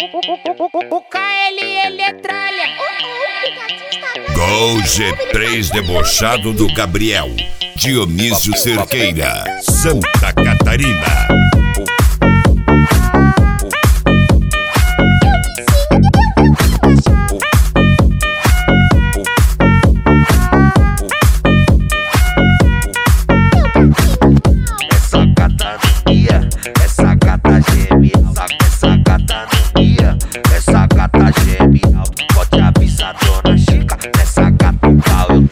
O KL ele é tralha. Gol G3 debochado do Gabriel Dionísio Cerqueira, Santa Catarina. Essa gata geme, essa gata não ia, essa gata geme alto. Pode avisar dona Chica, essa gata o pau eu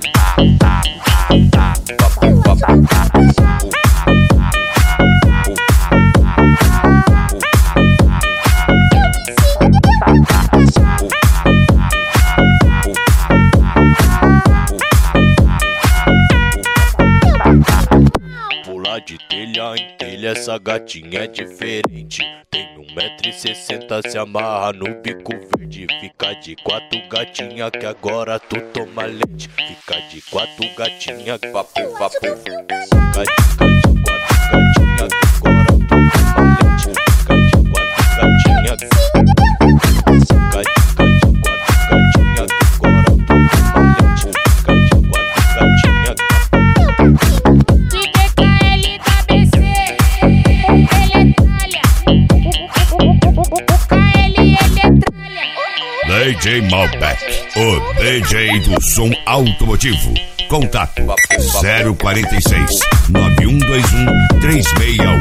Pular de telha em telha, essa gatinha é diferente. Tem 1,60 m, se amarra no bico verde. Fica de 4 gatinha que agora tu toma leite. Fica de 4 gatinha, papo, papo. Fica de 4 gatinha que agora tu toma leite. Fica de 4 gatinha. Fica de 4 gatinha que agora tu toma leite. Fica de 4 gatinha. DJ Malbec, o DJ do som automotivo. Contato 046 9121 3681.